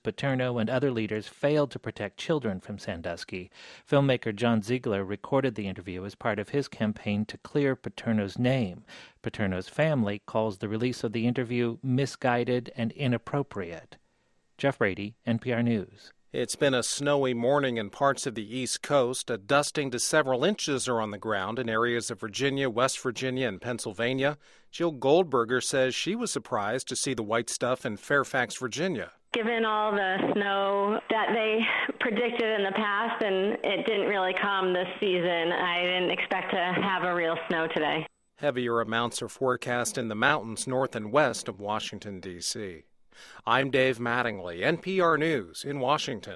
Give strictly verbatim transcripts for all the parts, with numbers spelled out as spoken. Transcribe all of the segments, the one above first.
Paterno and other leaders failed to protect children from Sandusky. Filmmaker John Ziegler recorded the interview as part of his campaign to clear Paterno's name. Paterno's family calls the release of the interview misguided and inappropriate. Jeff Brady, N P R News. It's been a snowy morning in parts of the East Coast. A dusting to several inches are on the ground in areas of Virginia, West Virginia, and Pennsylvania. Jill Goldberger says she was surprised to see the white stuff in Fairfax, Virginia. Given all the snow that they predicted in the past, and it didn't really come this season, I didn't expect to have a real snow today. Heavier amounts are forecast in the mountains north and west of Washington, D C I'm Dave Mattingly, N P R News in Washington.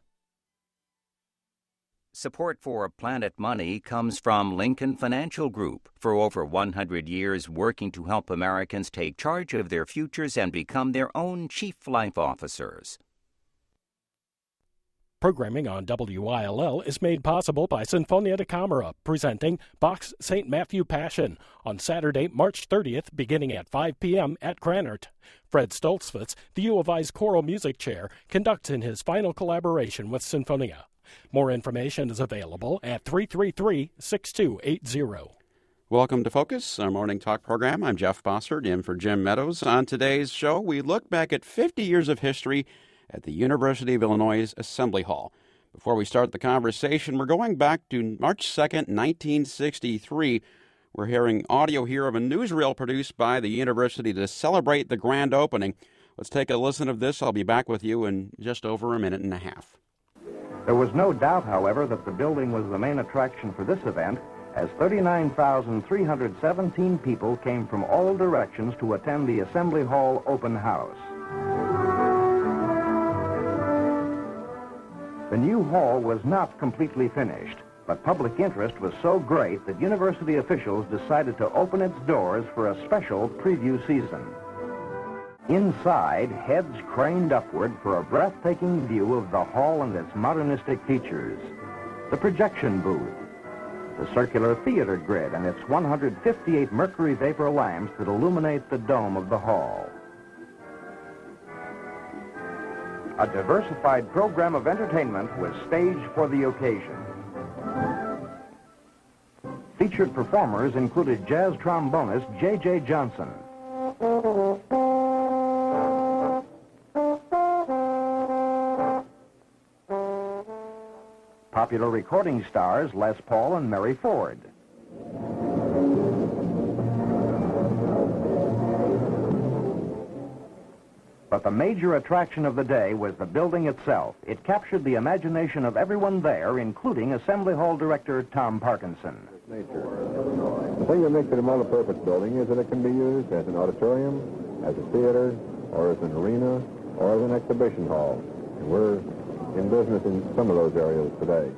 Support for Planet Money comes from Lincoln Financial Group, for over one hundred years working to help Americans take charge of their futures and become their own chief life officers. Programming on W I L L is made possible by Sinfonia da Camera, presenting Bach's Saint Matthew Passion on Saturday, March thirtieth, beginning at five p.m. at Granert. Fred Stoltzfus, the U of I's choral music chair, conducts in his final collaboration with Sinfonia. More information is available at three three three, six two eight zero. Welcome to Focus, our morning talk program. I'm Jeff Bossert, in for Jim Meadows. On today's show, we look back at fifty years of history at the University of Illinois Assembly Hall. Before we start the conversation, we're going back to March second, nineteen sixty-three. We're hearing audio here of a newsreel produced by the university to celebrate the grand opening. Let's take a listen of this. I'll be back with you in just over a minute and a half. There was no doubt, however, that the building was the main attraction for this event, as thirty-nine thousand three hundred seventeen people came from all directions to attend the Assembly Hall open house. The new hall was not completely finished, but public interest was so great that university officials decided to open its doors for a special preview season. Inside, heads craned upward for a breathtaking view of the hall and its modernistic features. The projection booth, the circular theater grid and its one hundred fifty-eight mercury vapor lamps that illuminate the dome of the hall. A diversified program of entertainment was staged for the occasion. Featured performers included jazz trombonist J J Johnson, popular recording stars Les Paul and Mary Ford, but the major attraction of the day was the building itself. It captured the imagination of everyone there, including Assembly Hall Director Tom Parkinson. Nature. The thing that makes it a multi-purpose building is that it can be used as an auditorium, as a theater, or as an arena, or as an exhibition hall. And we're in business in some of those areas today.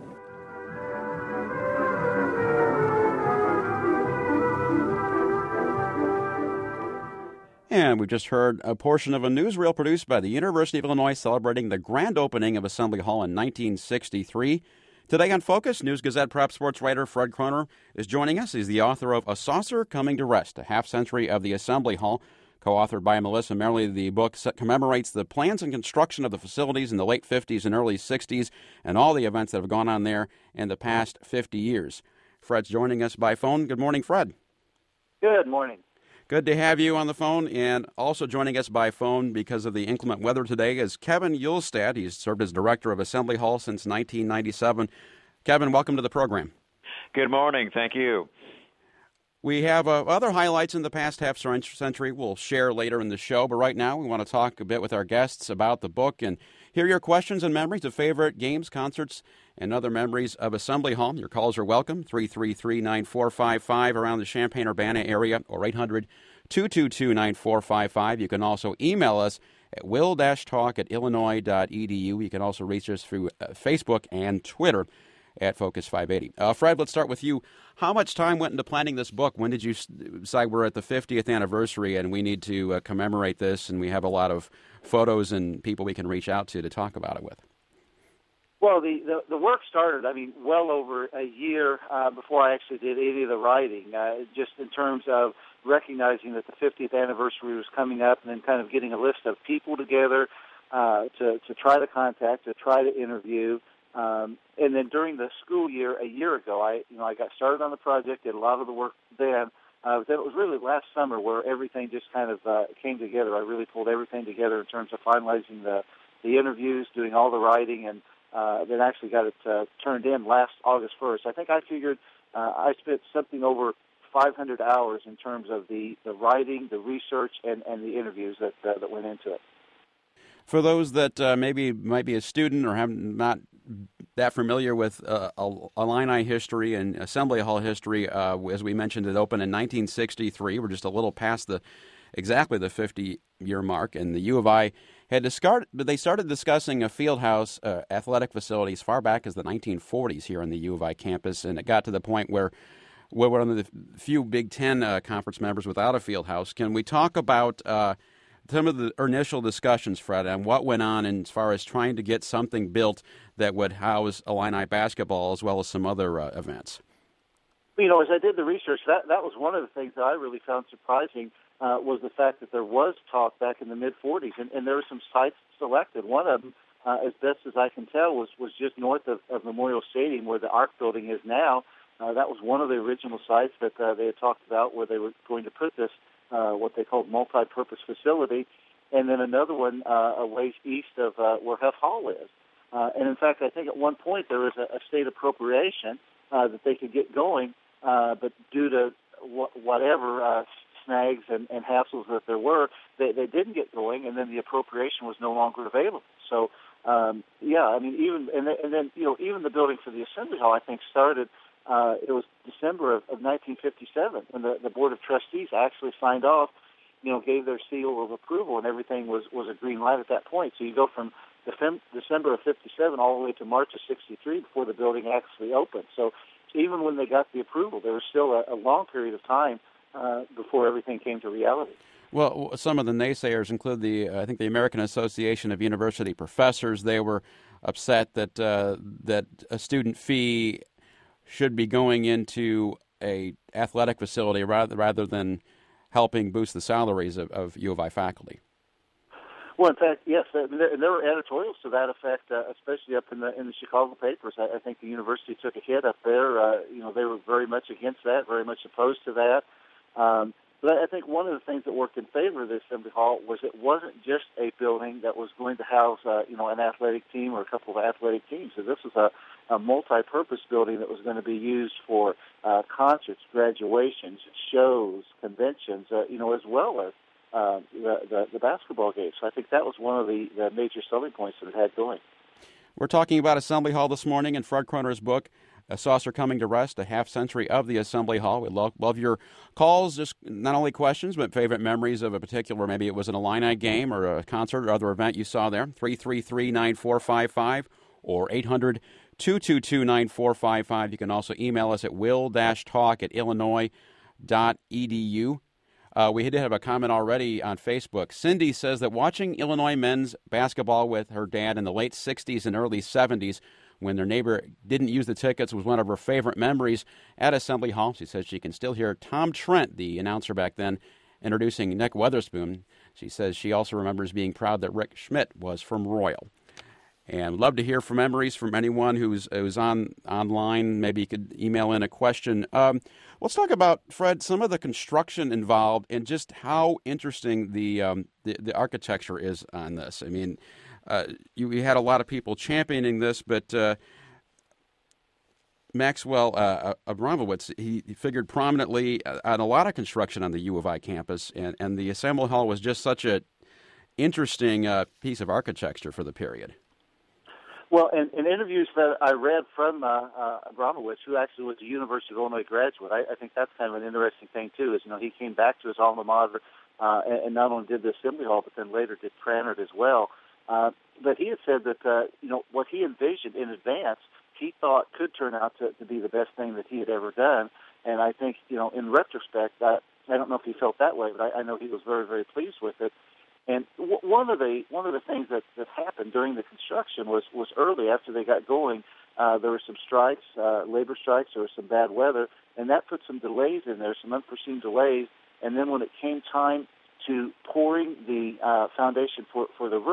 And we've just heard a portion of a newsreel produced by the University of Illinois celebrating the grand opening of Assembly Hall in nineteen sixty-three. Today on Focus, News Gazette prep sports writer Fred Kroner is joining us. He's the author of A Saucer Coming to Rest, a half-century of the Assembly Hall. Co-authored by Melissa Merrily, the book commemorates the plans and construction of the facilities in the late fifties and early sixties and all the events that have gone on there in the past fifty years. Fred's joining us by phone. Good morning, Fred. Good morning. Good to have you on the phone, and also joining us by phone because of the inclement weather today is Kevin Uhlstad. He's served as director of Assembly Hall since nineteen ninety-seven. Kevin, welcome to the program. Good morning. Thank you. We have uh, other highlights in the past half century we'll share later in the show, but right now we want to talk a bit with our guests about the book and hear your questions and memories of favorite games, concerts, and other memories of Assembly Hall. Your calls are welcome, three three three, nine four five five around the Champaign-Urbana area, or eight hundred, two two two, nine four five five. You can also email us at will dash talk at illinois dot e d u. You can also reach us through uh, Facebook and Twitter at Focus five eighty. Uh, Fred, let's start with you. How much time went into planning this book? When did you decide we're at the fiftieth anniversary and we need to uh, commemorate this, and we have a lot of photos and people we can reach out to to talk about it with? Well, the, the, the work started, I mean, well over a year uh, before I actually did any of the writing, uh, just in terms of recognizing that the fiftieth anniversary was coming up and then kind of getting a list of people together uh, to, to try to contact, to try to interview. Um, and then during the school year a year ago, I you know I got started on the project, did a lot of the work then. Uh, then it was really last summer where everything just kind of uh, came together. I really pulled everything together in terms of finalizing the, the interviews, doing all the writing, and uh, then actually got it uh, turned in last August first. I think I figured uh, I spent something over five hundred hours in terms of the, the writing, the research, and, and the interviews that uh, that went into it. For those that uh, maybe might be a student or have not that familiar with uh, Illini history and Assembly Hall history, uh, as we mentioned, it opened in nineteen sixty-three. We're just a little past the exactly the fifty-year mark, and the U of I had to start, but they started discussing a field house uh, athletic facility as far back as the nineteen forties here on the U of I campus, and it got to the point where we're one of the few Big Ten uh, conference members without a field house. Can we talk about uh, some of the initial discussions, Fred, on what went on in, as far as trying to get something built that would house Illini basketball as well as some other uh, events? You know, as I did the research, that, that was one of the things that I really found surprising uh, was the fact that there was talk back in the mid-forties, and, and there were some sites selected. One of them, uh, as best as I can tell, was, was just north of, of Memorial Stadium where the Arc building is now. Uh, that was one of the original sites that uh, they had talked about where they were going to put this Uh, what they called multi-purpose facility, and then another one uh, a ways east of uh, where Huff Hall is. Uh, and in fact, I think at one point there was a, a state appropriation uh, that they could get going, uh, but due to wh- whatever uh, snags and, and hassles that there were, they, they didn't get going, and then the appropriation was no longer available. So, um, yeah, I mean, even and then, and then you know, even the building for the Assembly Hall, I think, started. Uh, it was December of, of nineteen fifty-seven when the, the Board of Trustees actually signed off, you know, gave their seal of approval, and everything was, was a green light at that point. So you go from December of fifty-seven all the way to March of sixty-three before the building actually opened. So even when they got the approval, there was still a, a long period of time uh, before everything came to reality. Well, some of the naysayers include the, uh, I think, the American Association of University Professors. They were upset that uh, that a student fee should be going into a athletic facility rather rather than helping boost the salaries of, of U of I faculty. Well, in fact, yes, there, there were editorials to that effect, uh, especially up in the in the Chicago papers. I, I think the university took a hit up there. Uh, you know, they were very much against that, very much opposed to that. Um, but I think one of the things that worked in favor of the Assembly Hall was it wasn't just a building that was going to house, uh, you know, an athletic team or a couple of athletic teams. So this was a a multi-purpose building that was going to be used for uh, concerts, graduations, shows, conventions, uh, you know, as well as uh, the, the, the basketball games. So I think that was one of the, the major selling points that it had going. We're talking about Assembly Hall this morning in Fred Kroner's book, A Saucer Coming to Rest, A Half Century of the Assembly Hall. We love, love your calls, just not only questions, but favorite memories of a particular, maybe it was an Illini game or a concert or other event you saw there. three three three, nine four five five or eight hundred, two two two, nine four five five. You can also email us at will dash talk at illinois dot e d u. Uh, we did have a comment already on Facebook. Cindy says that watching Illinois men's basketball with her dad in the late sixties and early seventies when their neighbor didn't use the tickets was one of her favorite memories at Assembly Hall. She says she can still hear Tom Trent, the announcer back then, introducing Nick Weatherspoon. She says she also remembers being proud that Rick Schmidt was from Royal. And love to hear from memories from anyone who's who's on online. Maybe you could email in a question. Um, let's talk about, Fred, some of the construction involved and just how interesting the um, the, the architecture is on this. I mean, uh, you, you had a lot of people championing this, but uh, Maxwell uh, Abramowitz, he, he figured prominently on a lot of construction on the U of I campus, and, and the Assembly Hall was just such a interesting uh, piece of architecture for the period. Well, in, in interviews that I read from uh, uh, Abramowitz, who actually was a University of Illinois graduate, I, I think that's kind of an interesting thing, too, is, you know, he came back to his alma mater uh, and, and not only did the Assembly Hall, but then later did Krannert as well. Uh, but he had said that, uh, you know, what he envisioned in advance, he thought could turn out to, to be the best thing that he had ever done. And I think, you know, in retrospect, I, I don't know if he felt that way, but I, I know he was very, very pleased with it. And w- one of the one of the things that, that happened during the construction was, was early after they got going, uh, there were some strikes, uh, labor strikes, there was some bad weather, and that put some delays in there, some unforeseen delays. And then when it came time to pouring the uh, foundation for, for the roof,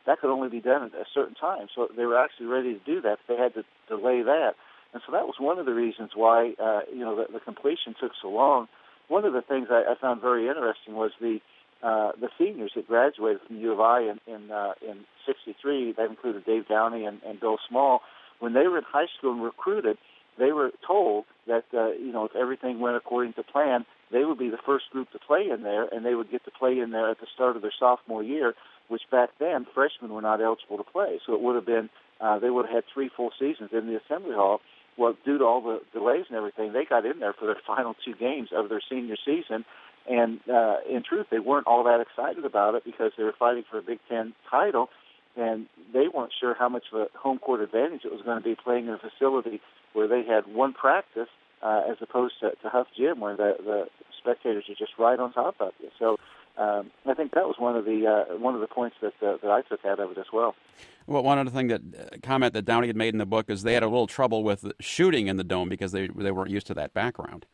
that could only be done at a certain time. So they were actually ready to do that. They had to delay that. And so that was one of the reasons why, uh, you know, the, the completion took so long. One of the things I, I found very interesting was the uh, the seniors that graduated from U of I in in, uh, in sixty-three. That included Dave Downey and, and Bill Small. When they were in high school and recruited, they were told that, uh, you know, if everything went according to plan, they would be the first group to play in there, and they would get to play in there at the start of their sophomore year, which back then freshmen were not eligible to play. So it would have been, uh, they would have had three full seasons in the Assembly Hall. Well, due to all the delays and everything, they got in there for their final two games of their senior season. And uh, in truth, they weren't all that excited about it because they were fighting for a Big Ten title, and they weren't sure how much of a home court advantage it was going to be playing in a facility where they had one practice uh, as opposed to, to Huff Gym, where the, the spectators are just right on top of you. So um, I think that was one of the uh, one of the points that uh, that I took out of it as well. Well, one other thing that uh, comment that Downey had made in the book is they had a little trouble with shooting in the dome because they they weren't used to that background.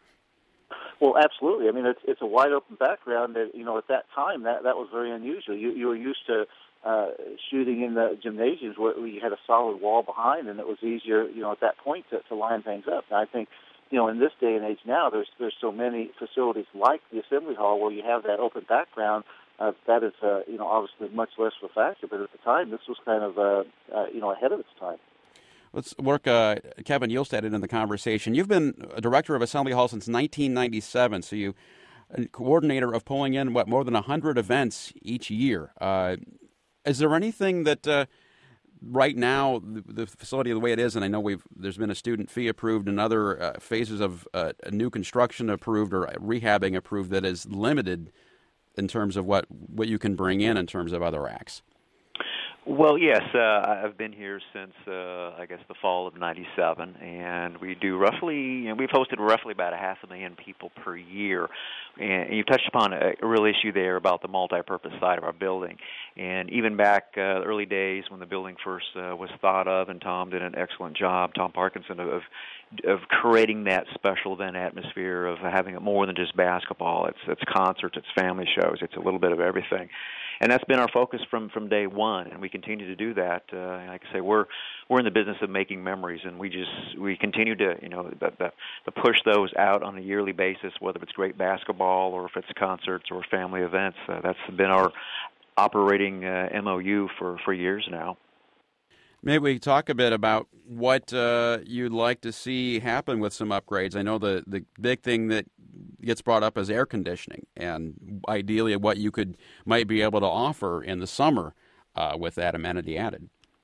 Well, absolutely. I mean, it's it's a wide open background. That, you know, at that time, that that was very unusual. You you were used to uh, shooting in the gymnasiums where you had a solid wall behind, and it was easier, you know, at that point to, to line things up. And I think, you know, in this day and age now, there's there's so many facilities like the Assembly Hall where you have that open background. Uh, that is, uh, you know, obviously much less of a factor. But at the time, this was kind of, uh, uh, you know, ahead of its time. Let's work uh, Kevin Yulstad into the conversation. You've been a director of Assembly Hall since nineteen ninety-seven, so you a coordinator of pulling in, what, more than one hundred events each year. Uh, is there anything that uh, right now, the, the facility the way it is, and I know we've there's been a student fee approved and other uh, phases of uh, a new construction approved or rehabbing approved that is limited in terms of what, what you can bring in in terms of other acts? Well, yes, uh, I've been here since, uh, I guess, the fall of ninety-seven, and we do roughly, you know, we've hosted roughly about a half a million people per year, and you touched upon a, a real issue there about the multi-purpose side of our building, and even back uh, the early days when the building first uh, was thought of, and Tom did an excellent job, Tom Parkinson, of of creating that special event atmosphere of having it more than just basketball. It's it's concerts, it's family shows, it's a little bit of everything. And that's been our focus from, from day one, and we continue to do that. Uh, like I say, we're we're in the business of making memories, and we just we continue to you know the, the, the push those out on a yearly basis, whether it's great basketball or if it's concerts or family events. Uh, that's been our operating uh, M O U for, for years now. Maybe we talk a bit about what uh, you'd like to see happen with some upgrades. I know the, the big thing that gets brought up is air conditioning, and ideally what you could might be able to offer in the summer uh, with that amenity added.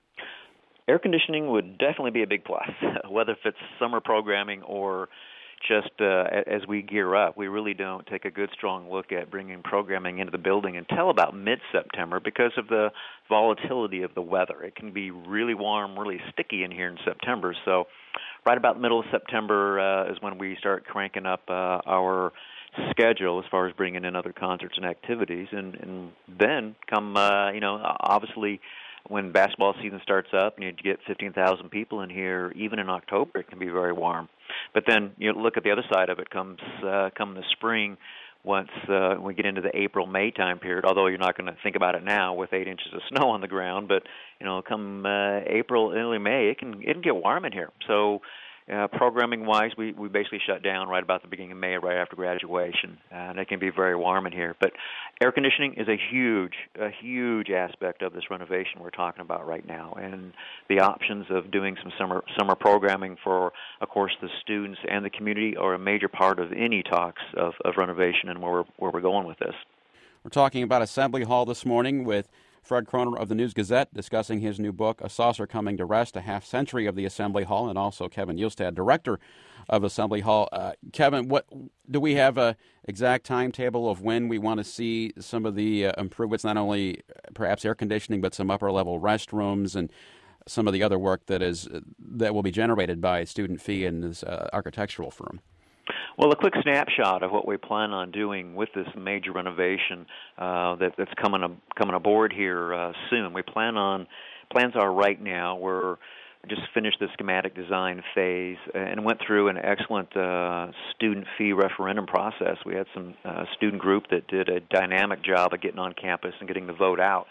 Air conditioning would definitely be a big plus, whether if it's summer programming or just uh, as we gear up. We really don't take a good, strong look at bringing programming into the building until about mid-September because of the volatility of the weather. It can be really warm, really sticky in here in September. So right about the middle of September uh, is when we start cranking up uh, our schedule as far as bringing in other concerts and activities. And, and then come, uh, you know, obviously when basketball season starts up and you get fifteen thousand people in here, even in October, it can be very warm. But then you look at the other side of it, comes uh, come the spring, once uh, we get into the April, May time period, although you're not going to think about it now with eight inches of snow on the ground, but, you know, come uh, April, early May, it can it can get warm in here. So uh, programming-wise, we, we basically shut down right about the beginning of May, right after graduation, and it can be very warm in here. But air conditioning is a huge, a huge aspect of this renovation we're talking about right now, and the options of doing some summer summer programming for, of course, the students and the community are a major part of any talks of, of renovation and where we're, where we're going with this. We're talking about Assembly Hall this morning with Fred Kroner of the News-Gazette discussing his new book, A Saucer Coming to Rest, A Half Century of the Assembly Hall, and also Kevin Yulstad, director of Assembly Hall. Uh, Kevin, what do we have a exact timetable of when we want to see some of the uh, improvements, not only perhaps air conditioning, but some upper-level restrooms and some of the other work that is uh, that will be generated by student fee and this uh, architectural firm? Well, a quick snapshot of what we plan on doing with this major renovation uh, that, that's coming a, coming aboard here uh, soon. We plan on plans are right now. We're just finished the schematic design phase and went through an excellent uh, student fee referendum process. We had some uh, student group that did a dynamic job of getting on campus and getting the vote out.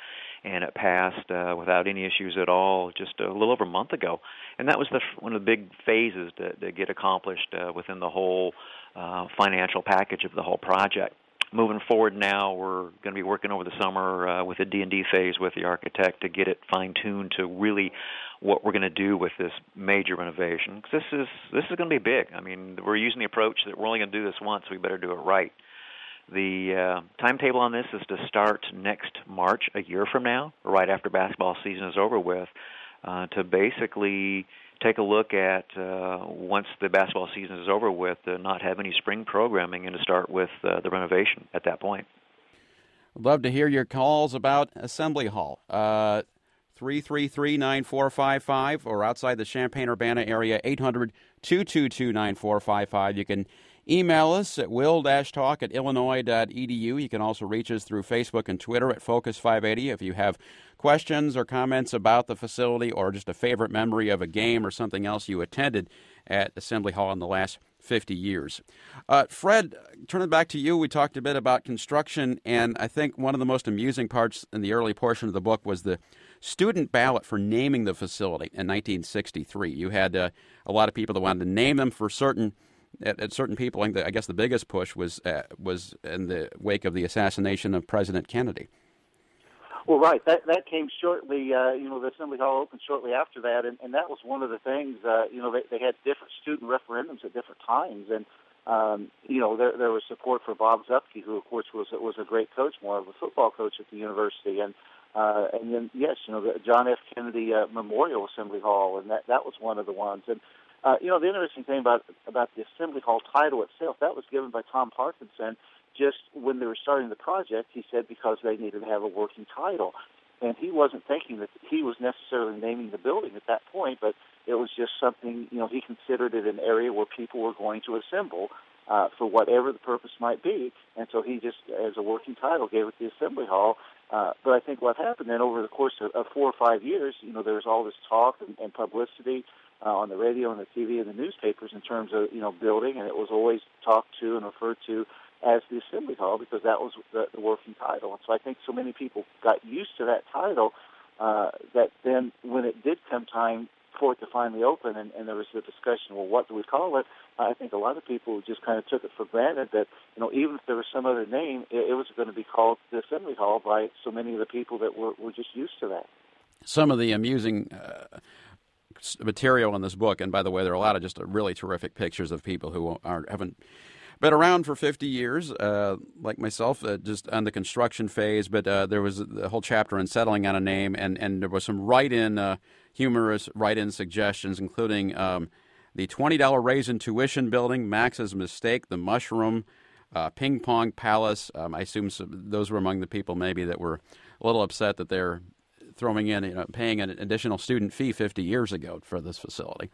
and it passed uh, without any issues at all just a little over a month ago. And that was the, one of the big phases that, that get accomplished uh, within the whole uh, financial package of the whole project. Moving forward now, we're going to be working over the summer uh, with a D and D phase with the architect to get it fine-tuned to really what we're going to do with this major renovation. 'Cause this is this is going to be big. I mean, we're using the approach that we're only going to do this once, we better do it right. The uh, timetable on this is to start next March, a year from now, right after basketball season is over with, uh, to basically take a look at, uh, once the basketball season is over with, to not have any spring programming and to start with uh, the renovation at that point. I'd love to hear your calls about Assembly Hall. Uh, three three three, nine four five five or outside the Champaign-Urbana area, eight hundred, two two two, nine four five five. You can email us at will-talk at illinois dot e d u. You can also reach us through Facebook and Twitter at Focus five eighty. If you have questions or comments about the facility or just a favorite memory of a game or something else you attended at Assembly Hall in the last fifty years. Uh, Fred, turning back to you, we talked a bit about construction, and I think one of the most amusing parts in the early portion of the book was the student ballot for naming the facility in nineteen sixty-three. You had uh, a lot of people that wanted to name them for certain At, at certain people. I guess the biggest push was uh, was in the wake of the assassination of President Kennedy. Well, right. That that came shortly. Uh, you know, the Assembly Hall opened shortly after that, and, and that was one of the things. Uh, you know, they, they had different student referendums at different times, and um, you know, there there was support for Bob Zuppke, who of course was was a great coach, more of a football coach at the university, and uh, and then yes, you know, the John F. Kennedy uh, Memorial Assembly Hall, and that that was one of the ones. And Uh, you know, the interesting thing about about the Assembly Hall title itself, that was given by Tom Parkinson just when they were starting the project. He said because they needed to have a working title. And he wasn't thinking that he was necessarily naming the building at that point, but it was just something, you know, he considered it an area where people were going to assemble uh, for whatever the purpose might be. And so he just, as a working title, gave it the Assembly Hall. Uh, but I think what happened then over the course of, of four or five years, you know, there was all this talk and, and publicity Uh, on the radio and the T V and the newspapers in terms of, you know, building, and it was always talked to and referred to as the Assembly Hall because that was the, the working title. And so I think so many people got used to that title uh, that then when it did come time for it to finally open and, and there was the discussion, well, what do we call it? I think a lot of people just kind of took it for granted that, you know, even if there was some other name, it, it was going to be called the Assembly Hall by so many of the people that were, were just used to that. Some of the amusing Uh... material in this book, and by the way, there are a lot of just really terrific pictures of people who aren't haven't been around for fifty years, uh, like myself, uh, just on the construction phase. But uh, there was a whole chapter on settling on a name, and, and there was some write-in, uh, humorous write-in suggestions, including um, the twenty dollars raise in tuition building, Max's Mistake, the Mushroom, uh, Ping Pong Palace. Um, I assume some, those were among the people maybe that were a little upset that they're throwing in, you know, paying an additional student fee fifty years ago for this facility.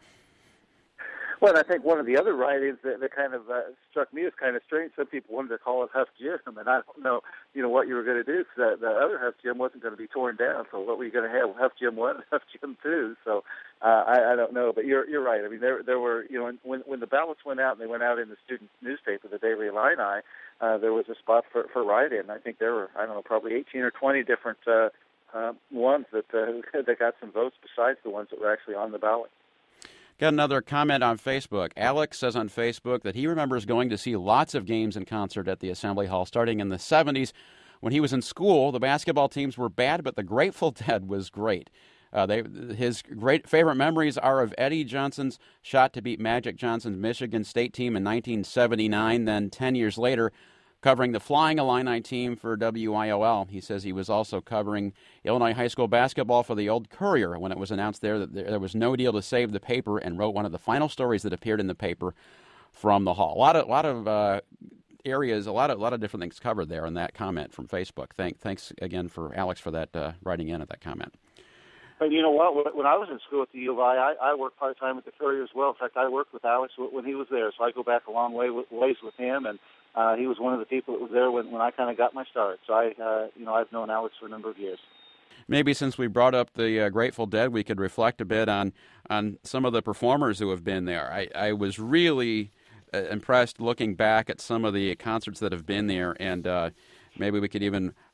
Well, I think one of the other writings that, that kind of uh, struck me as kind of strange, some people wanted to call it Huff Gym, and I don't know, you know, what you were going to do, because the, the other Huff Gym wasn't going to be torn down, so what were you going to have, Huff Gym one and Huff Gym two? So uh, I, I don't know, but you're you're right. I mean, there there were, you know, when when the ballots went out and they went out in the student newspaper, the Daily Illini, uh, there was a spot for, for write-in. I think there were, I don't know, probably eighteen or twenty different uh, uh, ones that, uh, that got some votes besides the ones that were actually on the ballot. Got another comment on Facebook. Alex says on Facebook that he remembers going to see lots of games in concert at the Assembly Hall starting in the seventies. When he was in school, the basketball teams were bad, but the Grateful Dead was great. Uh, they, his great favorite memories are of Eddie Johnson's shot to beat Magic Johnson's Michigan State team in nineteen seventy-nine, then ten years later, covering the Flying Illini team for W I O L. He says he was also covering Illinois high school basketball for the Old Courier when it was announced there that there was no deal to save the paper, and wrote one of the final stories that appeared in the paper from the hall. A lot of, lot of uh, areas, a lot of, lot of different things covered there in that comment from Facebook. Thank, thanks again for Alex for that uh, writing in at that comment. But you know what? When I was in school at the U of I, I, I worked part-time at the Courier as well. In fact, I worked with Alex when he was there, so I go back a long way ways with him, and Uh, he was one of the people that was there when, when I kind of got my start. So I, uh, you know, I've known Alex for a number of years. Maybe since we brought up the uh, Grateful Dead, we could reflect a bit on on some of the performers who have been there. I, I was really uh, impressed looking back at some of the concerts that have been there, and uh, maybe we could even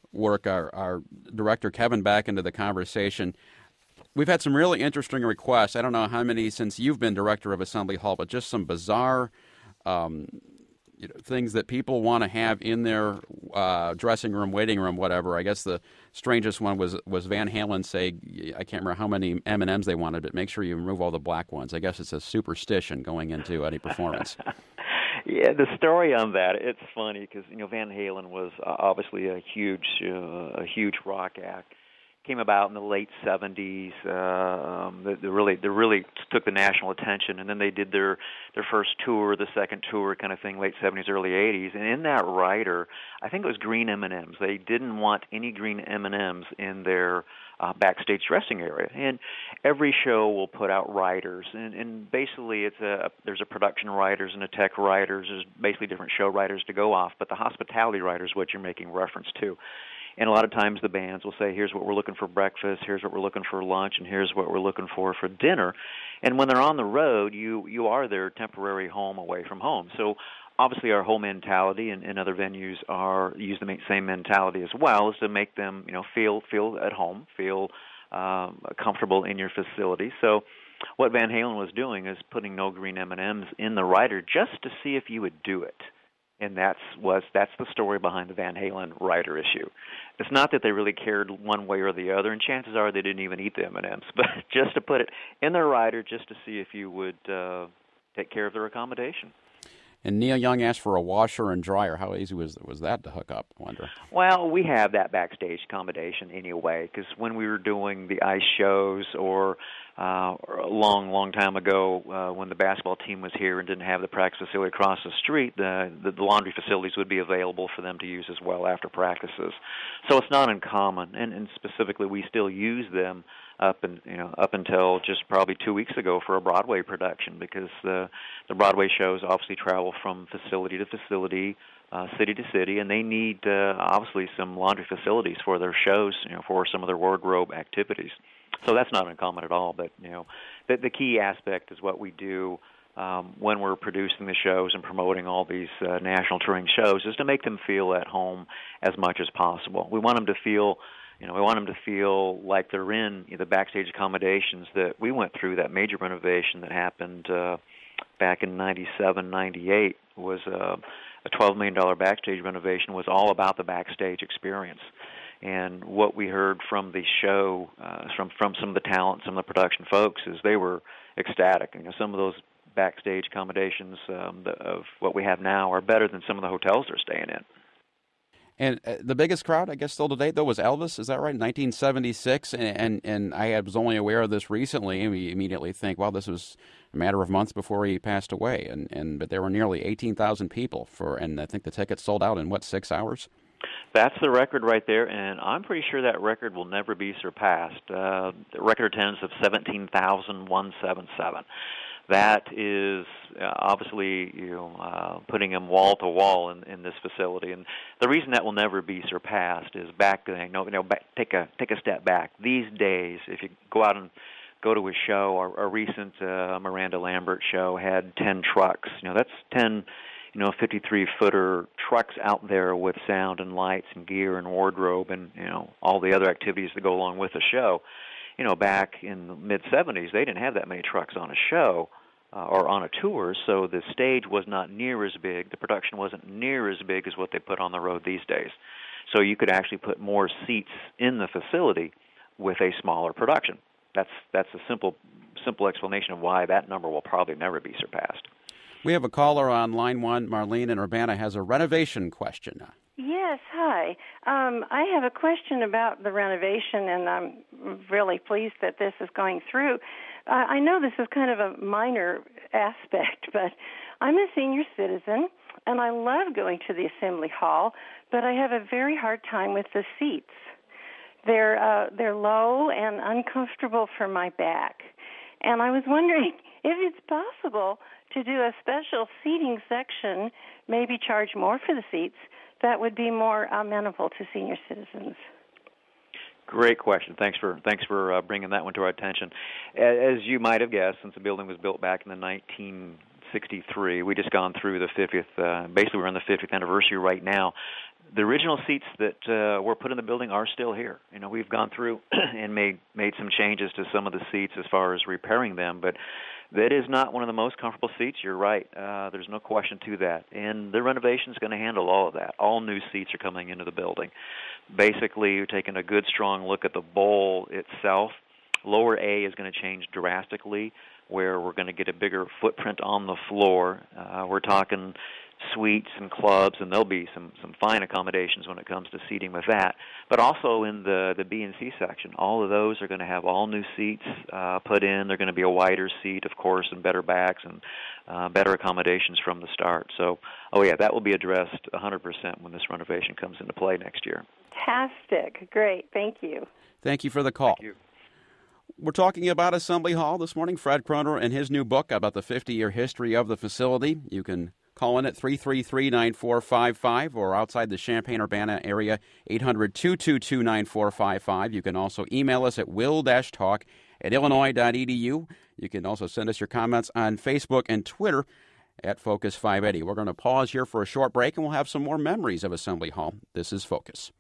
work our, our director Kevin back into the conversation. We've had some really interesting requests. I don't know how many since you've been director of Assembly Hall, but just some bizarre um, you know, things that people want to have in their uh, dressing room, waiting room, whatever. I guess the strangest one was was Van Halen saying, I can't remember how many M and M's they wanted, but make sure you remove all the black ones. I guess it's a superstition going into any performance. Yeah, the story on that, it's funny because, you know, Van Halen was uh, obviously a huge, uh, a huge rock act. Came about in the late seventies. Uh, um, they, they really, they really took the national attention, and then they did their their first tour, the second tour, kind of thing, late seventies, early eighties. And in that rider, I think it was green M and M's. They didn't want any green M and M's in their uh, backstage dressing area. And every show will put out riders, and, and basically, it's a there's a production riders and a tech riders. There's basically different show riders to go off, but the hospitality rider is what you're making reference to. And a lot of times the bands will say, here's what we're looking for breakfast, here's what we're looking for lunch, and here's what we're looking for for dinner. And when they're on the road, you you are their temporary home away from home. So obviously our whole mentality, and, and other venues are use the same mentality as well, is to make them, you know, feel feel at home, feel um, comfortable in your facility. So what Van Halen was doing is putting no green M and M's in the rider just to see if you would do it. And that's was that's the story behind the Van Halen rider issue. It's not that they really cared one way or the other, and chances are they didn't even eat the M and M's, but just to put it in their rider just to see if you would uh, take care of their accommodation. And Neil Young asked for a washer and dryer. How easy was was that to hook up, I wonder? Well, we have that backstage accommodation anyway, because when we were doing the ice shows or uh, a long, long time ago uh, when the basketball team was here and didn't have the practice facility across the street, the, the, the laundry facilities would be available for them to use as well after practices. So it's not uncommon, and, and specifically we still use them up and you know up until just probably two weeks ago for a Broadway production, because the the Broadway shows obviously travel from facility to facility, uh, city to city, and they need uh, obviously some laundry facilities for their shows, you know, for some of their wardrobe activities. So that's not uncommon at all. But you know, the, the key aspect is what we do um, when we're producing the shows and promoting all these uh, national touring shows is to make them feel at home as much as possible. We want them to feel. You know, we want them to feel like they're in you know, the backstage accommodations that we went through. That major renovation that happened uh, back in ninety-seven, ninety-eight was uh, a twelve million dollars backstage renovation. Was all about the backstage experience. And what we heard from the show, uh, from from some of the talent, some of the production folks, is they were ecstatic. You know, some of those backstage accommodations um, the, of what we have now are better than some of the hotels they're staying in. And uh, the biggest crowd, I guess, still to date, though, was Elvis. Is that right? nineteen seventy-six. And, and and I was only aware of this recently, and we immediately think, well, this was a matter of months before he passed away. And, and but there were nearly eighteen thousand people for, and I think the tickets sold out in what, six hours? That's the record right there, and I'm pretty sure that record will never be surpassed. Uh, the record attendance of seventeen thousand one hundred seventy-seven. That is uh, obviously you know uh, putting them wall to wall in, in this facility, and the reason that will never be surpassed is back. You know, you know back, take a take a step back. These days, if you go out and go to a show, our, our recent uh, Miranda Lambert show had ten trucks. You know, that's ten you know fifty-three footer trucks out there with sound and lights and gear and wardrobe and you know all the other activities that go along with the show. You know, back in the mid seventies, they didn't have that many trucks on a show uh, or on a tour, so the stage was not near as big. The production wasn't near as big as what they put on the road these days. So you could actually put more seats in the facility with a smaller production. That's that's a simple simple explanation of why that number will probably never be surpassed. We have a caller on line one. Marlene in Urbana has a renovation question. Yes, hi. Um, I have a question about the renovation, and I'm really pleased that this is going through. Uh, I know this is kind of a minor aspect, but I'm a senior citizen, and I love going to the Assembly Hall, but I have a very hard time with the seats. They're uh, they're low and uncomfortable for my back, and I was wondering if it's possible to do a special seating section, maybe charge more for the seats, that would be more amenable to senior citizens. Great question. Thanks for thanks for uh, bringing that one to our attention. As you might have guessed, since the building was built back in the nineteen sixty-three. We just gone through the fiftieth. Uh, basically, we're on the fiftieth anniversary right now. The original seats that uh, were put in the building are still here. You know, we've gone through and made made some changes to some of the seats as far as repairing them, but that is not one of the most comfortable seats. You're right. Uh, there's no question to that. And the renovation is going to handle all of that. All new seats are coming into the building. Basically, you're taking a good, strong look at the bowl itself. Lower A is going to change drastically, where we're going to get a bigger footprint on the floor. Uh, we're talking suites and clubs, and there'll be some, some fine accommodations when it comes to seating with that. But also in the, the B and C section, all of those are going to have all new seats uh, put in. They're going to be a wider seat, of course, and better backs and uh, better accommodations from the start. So, oh yeah, that will be addressed one hundred percent when this renovation comes into play next year. Fantastic. Great. Thank you. Thank you for the call. Thank you. We're talking about Assembly Hall this morning. Fred Kroner and his new book about the fifty-year history of the facility. You can call in at three three three, nine four five five or outside the Champaign-Urbana area, eight hundred, two two two, nine four five five. You can also email us at will-talk at illinois dot e d u. You can also send us your comments on Facebook and Twitter at Focus five eighty. We're going to pause here for a short break, and we'll have some more memories of Assembly Hall. This is Focus.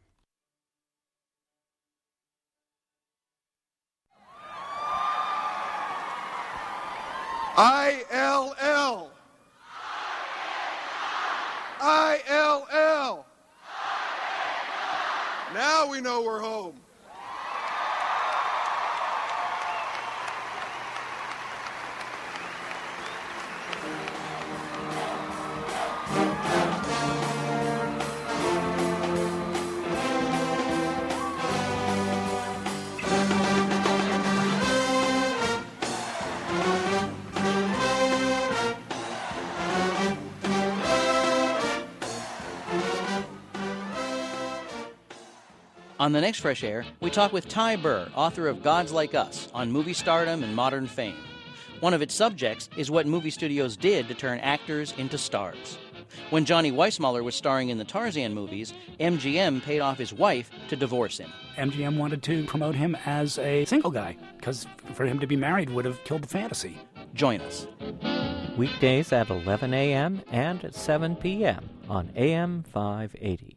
I L L. I L L. Now we know we're home. On the next Fresh Air, we talk with Ty Burr, author of Gods Like Us, on movie stardom and modern fame. One of its subjects is what movie studios did to turn actors into stars. When Johnny Weissmuller was starring in the Tarzan movies, M G M paid off his wife to divorce him. M G M wanted to promote him as a single guy, because for him to be married would have killed the fantasy. Join us. Weekdays at eleven a.m. and at seven p.m. on A M five eighty.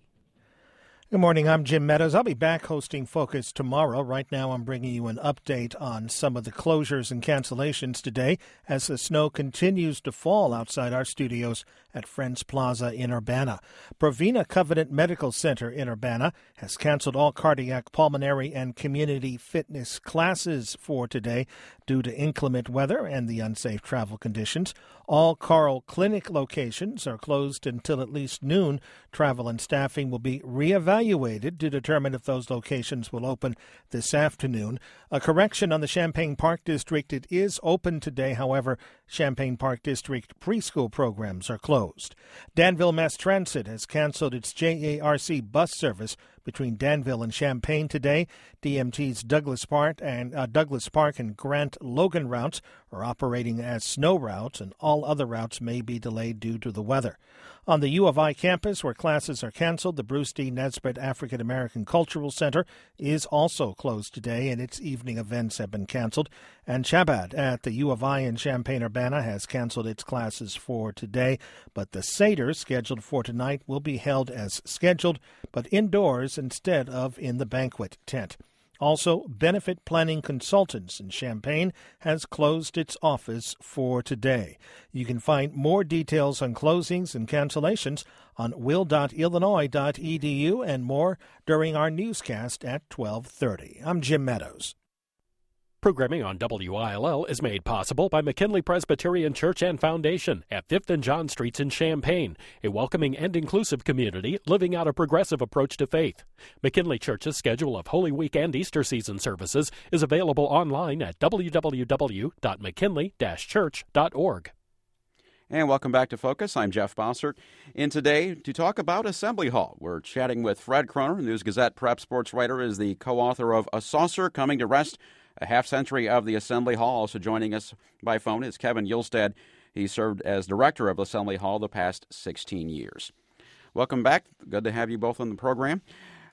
Good morning, I'm Jim Meadows. I'll be back hosting Focus tomorrow. Right now I'm bringing you an update on some of the closures and cancellations today as the snow continues to fall outside our studios at Friends Plaza in Urbana. Provena Covenant Medical Center in Urbana has canceled all cardiac, pulmonary, and community fitness classes for today due to inclement weather and the unsafe travel conditions. All Carle Clinic locations are closed until at least noon. Travel and staffing will be reevaluated to determine if those locations will open this afternoon. A correction on the Champaign Park District. It is open today. However, Champaign Park District preschool programs are closed. Danville Mass Transit has canceled its J A R C bus service between Danville and Champaign today. D M T's Douglas Park and uh, Douglas Park and Grant Logan routes are operating as snow routes, and all other routes may be delayed due to the weather. On the U of I campus, where classes are canceled, the Bruce D. Nesbitt African American Cultural Center is also closed today, and its evening events have been canceled. And Chabad at the U of I in Champaign-Urbana has canceled its classes for today, but the Seder scheduled for tonight will be held as scheduled, but indoors instead of in the banquet tent. Also, Benefit Planning Consultants in Champaign has closed its office for today. You can find more details on closings and cancellations on will dot illinois dot e d u and more during our newscast at twelve thirty. I'm Jim Meadows. Programming on W I L L is made possible by McKinley Presbyterian Church and Foundation at fifth and John Streets in Champaign, a welcoming and inclusive community living out a progressive approach to faith. McKinley Church's schedule of Holy Week and Easter season services is available online at w w w dot mckinley dash church dot org. And welcome back to Focus. I'm Jeff Bossert. In today, to talk about Assembly Hall, we're chatting with Fred Kroner, News-Gazette prep sports writer, is the co-author of A Saucer Coming to Rest, a half-century of the Assembly Hall. Also joining us by phone is Kevin Yulstead. He served as director of Assembly Hall the past sixteen years. Welcome back. Good to have you both on the program.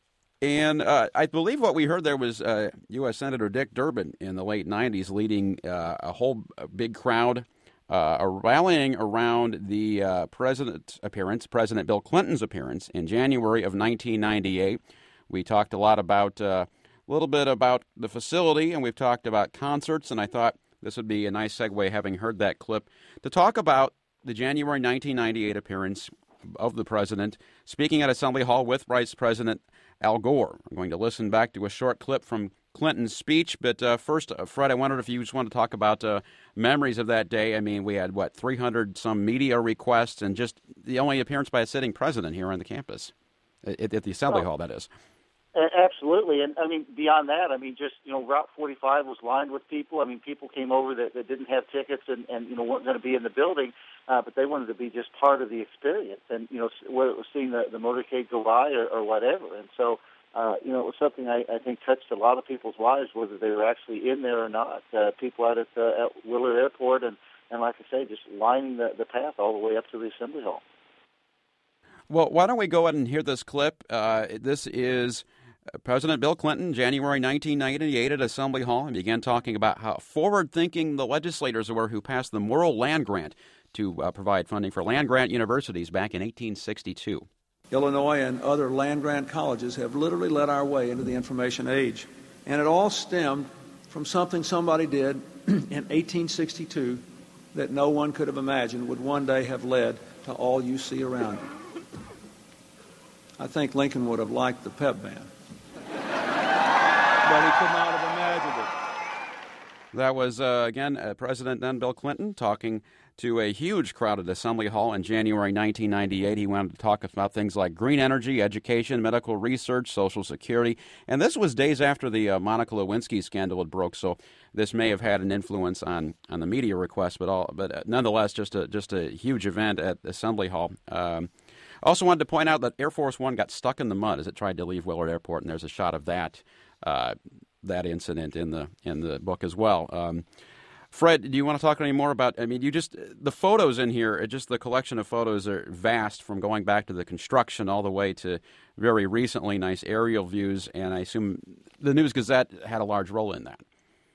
And uh, I believe what we heard there was uh, U S Senator Dick Durbin in the late nineties leading uh, a whole big crowd uh, rallying around the uh, president's appearance, President Bill Clinton's appearance in January of nineteen ninety-eight. We talked a lot about uh, a little bit about the facility, and we've talked about concerts, and I thought this would be a nice segue, having heard that clip, to talk about the January nineteen ninety-eight appearance of the president speaking at Assembly Hall with Vice President Al Gore. I'm going to listen back to a short clip from Clinton's speech, but uh, first, uh, Fred, I wondered if you just want to talk about uh, memories of that day. I mean, we had, what, three hundred some media requests, and just the only appearance by a sitting president here on the campus, at, at the Assembly well, Hall, that is. Absolutely, and I mean, beyond that, I mean, just, you know, Route forty-five was lined with people. I mean, people came over that, that didn't have tickets and, and, you know, weren't going to be in the building, uh, but they wanted to be just part of the experience, and, you know, whether it was seeing the, the motorcade go by or, or whatever, and so, uh, you know, it was something I, I think touched a lot of people's lives, whether they were actually in there or not. Uh, people out at, uh, at Willard Airport, and, and like I say, just lining the, the path all the way up to the Assembly Hall. Well, why don't we go ahead and hear this clip? Uh, this is President Bill Clinton, January nineteen ninety-eight at Assembly Hall, and began talking about how forward-thinking the legislators were who passed the Morrill Land Grant to uh, provide funding for land-grant universities back in eighteen sixty-two. Illinois and other land-grant colleges have literally led our way into the information age. And it all stemmed from something somebody did in eighteen sixty-two that no one could have imagined would one day have led to all you see around you. I think Lincoln would have liked the pep band, but he could not have imagined it. That was, uh, again, uh, President then Bill Clinton talking to a huge crowd at Assembly Hall in January nineteen ninety-eight. He wanted to talk about things like green energy, education, medical research, Social Security. And this was days after the uh, Monica Lewinsky scandal had broke, so this may have had an influence on, on the media requests, but all, but uh, nonetheless, just a, just a huge event at Assembly Hall. Um, also wanted to point out that Air Force One got stuck in the mud as it tried to leave Willard Airport, and there's a shot of that uh, that incident in the in the book as well. Um, Fred, do you want to talk any more about, I mean, you just, the photos in here, just the collection of photos are vast, from going back to the construction all the way to very recently nice aerial views, and I assume the News-Gazette had a large role in that.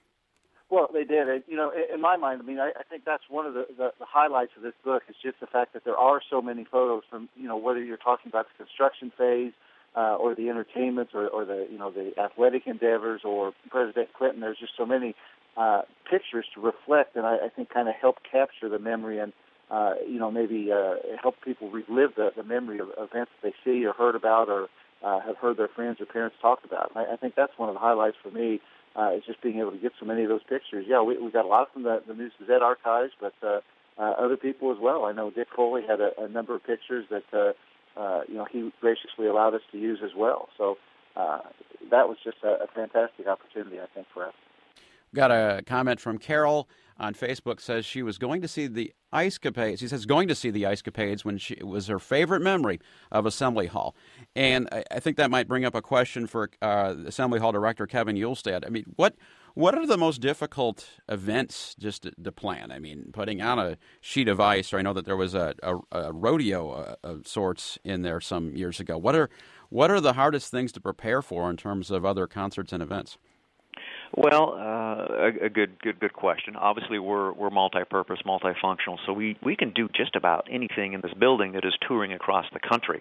Well, they did. And, you know, in my mind, I mean, I, I think that's one of the, the, the highlights of this book is just the fact that there are so many photos from, you know, whether you're talking about the construction phase uh, or the entertainment or, or the, you know, the athletic endeavors or President Clinton. There's just so many uh, pictures to reflect and I, I think kind of help capture the memory and, uh, you know, maybe uh, help people relive the, the memory of events that they see or heard about or uh, have heard their friends or parents talk about. And I, I think that's one of the highlights for me. Uh, is just being able to get so many of those pictures. Yeah, we we got a lot from the, the News-Gazette archives, but uh, uh, other people as well. I know Dick Foley had a, a number of pictures that uh, uh, you know he graciously allowed us to use as well. So uh, that was just a, a fantastic opportunity, I think, for us. Got a comment from Carol on Facebook, says she was going to see the Ice Capades. She says going to see the Ice Capades when she, it was her favorite memory of Assembly Hall. And I, I think that might bring up a question for uh, Assembly Hall Director Kevin Uhlstad. I mean, what what are the most difficult events just to, to plan? I mean, putting on a sheet of ice, or I know that there was a, a, a rodeo uh, of sorts in there some years ago. What are what are the hardest things to prepare for in terms of other concerts and events? Well, uh, a, a good, good, good question. Obviously, we're we're multi-purpose, multifunctional, so we, we can do just about anything in this building that is touring across the country.